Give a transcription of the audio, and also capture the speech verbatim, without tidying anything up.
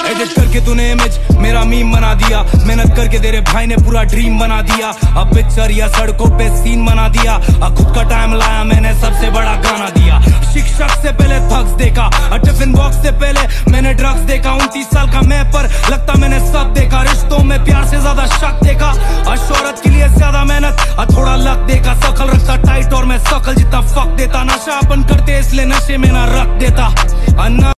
Edit करके तूने image मेरा मीम बना दिया, मेहनत करके तेरे भाई ने पूरा ड्रीम बना दिया। अब पिक्चर या सड़कों पे सीन बना दिया, अब खुद का टाइम लाया मैंने सबसे बड़ा गाना दिया। शिक्षक से पहले थग्स देखा, टिफिन बॉक्स से पहले मैंने ड्रग्स देखा। उनतीस साल का मैं पर लगता मैंने सब देखा, रिश्तों में प्यार से ज्यादा शक देखा, और शोहरत के लिए ज्यादा मेहनत और थोड़ा लक देखा। शकल रखता टाइट और मैं शकल जितना फक देता, नशा अपन करते इसलिए नशे में ना रख देता।